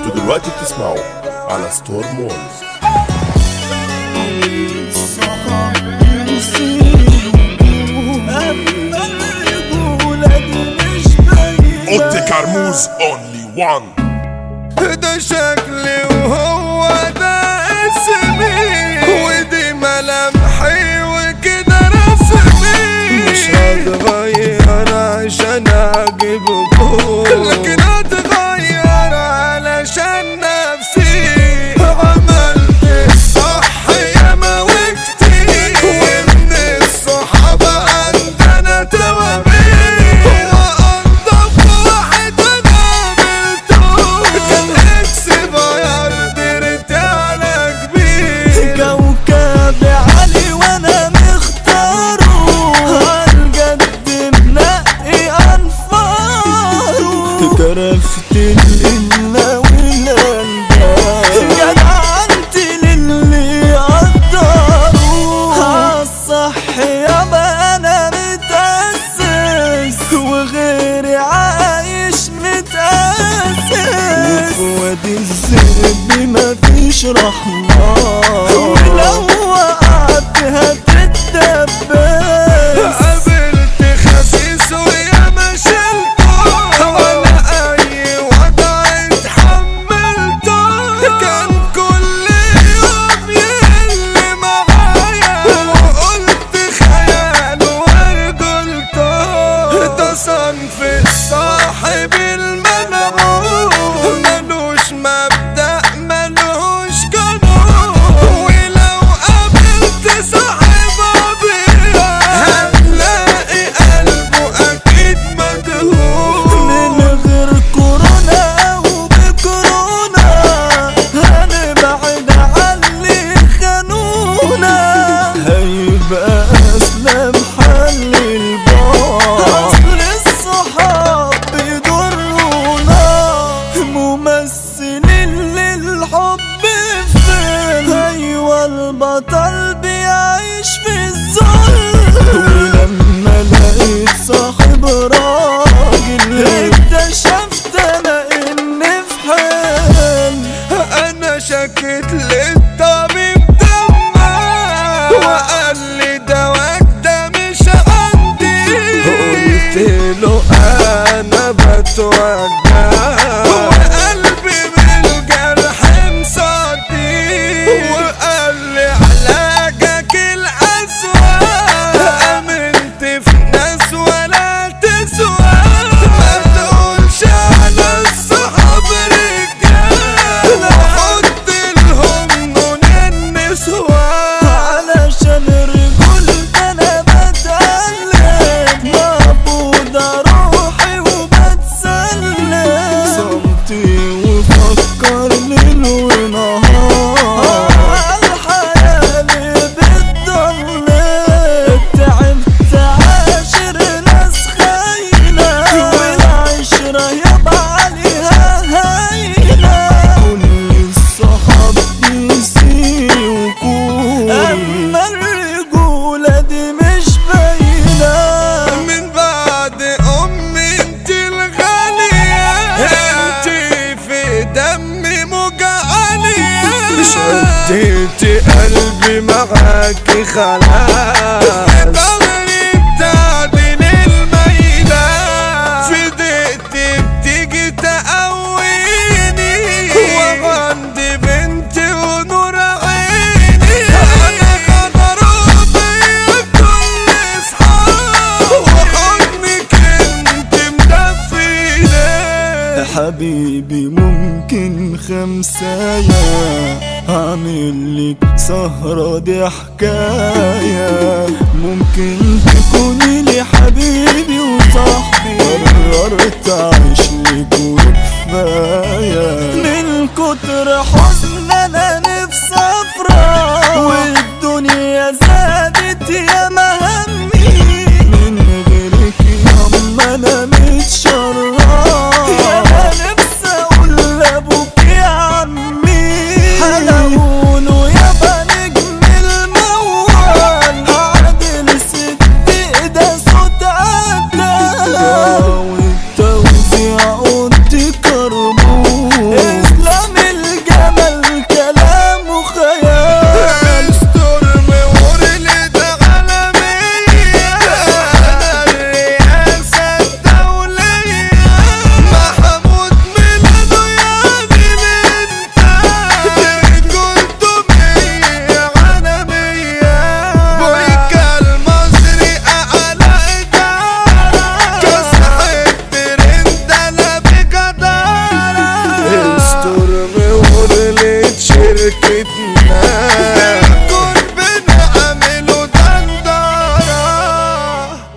انتوا دلوقتي بتسمعوا على ستور مول. اوتي كرموز اونلي وان. ده شكلي وهو ده اسمي، ودي ملامحي وكده رسمي. مش هتغير عشان اعجبكم، لكن هتغير علشان نفسي. عملت الصح ياما وكتير، ومن الصحابة عندنا توابير. وانضف واحد انا قابلته، كان اكس غيرت على كبير. كوكب عالي وانا مختاره، عالجد منقي انفاره. كرفت القلة والأنداد، جدعنت للي قدروا. عالصح يابا انا متأسس، وغيري عايش متأسس. وفي وادي الذئب مفيش رحمة، ولو وقعت هتتدبس. قابلت خسيس وياما شلته، ولا اي وضع اتحملته. كان كل يوم يقل معايا، وقلت خيال ورجلته. ده صنف الصاحب المنعوم، ملوش مبدأ ملوش قانون. ولو قابلت صاحب أبيض، هتلاقي قلبه أكيد مدهون. من غير كورونا او بكورونا، هنبعد عن اللي خانونا. هيبقى اسلم حل البعد، اصل الصحاب بيضرونا. ممثلين للحب فين، ايوه البطل بيعيش في الذل. ولما لقيت صاحب راجل، اكتشفت انا اني في حال. أنا شكيت للطبيب دمع، وقال لي دواك ده مش عندي. قلت له أنا بتوجع، وقلبي من الجرح مصدي. وقال لي علاجك الأسوأ، آمنت في ناس ولا تسوى. ما تقولش على الصحاب رجالة، وحط لهم نون النسوان. علشان الرجول انا بتألم، مقبوض روحي وبتسلم. صمتي وفكر ليل ونهار، الحياة اللي بتضل. تعبت عاشر ناس خاينة، والعشرة يابا عليها هاينة. كل الصحاب نسي وكون، اما الرجولة دي مش باينة. من بعد أمي انت الغالية، انت في دمي موجعانية. شديتي قلبي معاكي خلاص، ضهري بتعدل الميلة. في دقيقتي بتيجي تقويني، وغندي بنتي ونور عيني. أنا خضروا بيا بكل أصحاب، وحضنك انت مدفيني. حبيبي ممكن خمسايا، هعمل لك سهرة دي حكاية. ممكن تكوني لي حبيبي وصاحبي، قررت اعيش لك وكفاية. من كتر حزن انا نفسي افرح، والدنيا زادت يا مهمي. من غيرك ياما انا متشرف، يا نفسي اقول لابوك يا عمي. حلوونه يابا نجم الموال، عادل صدق ده صوت عدال. والتوزيع قلت كربون، اسلام سكتنا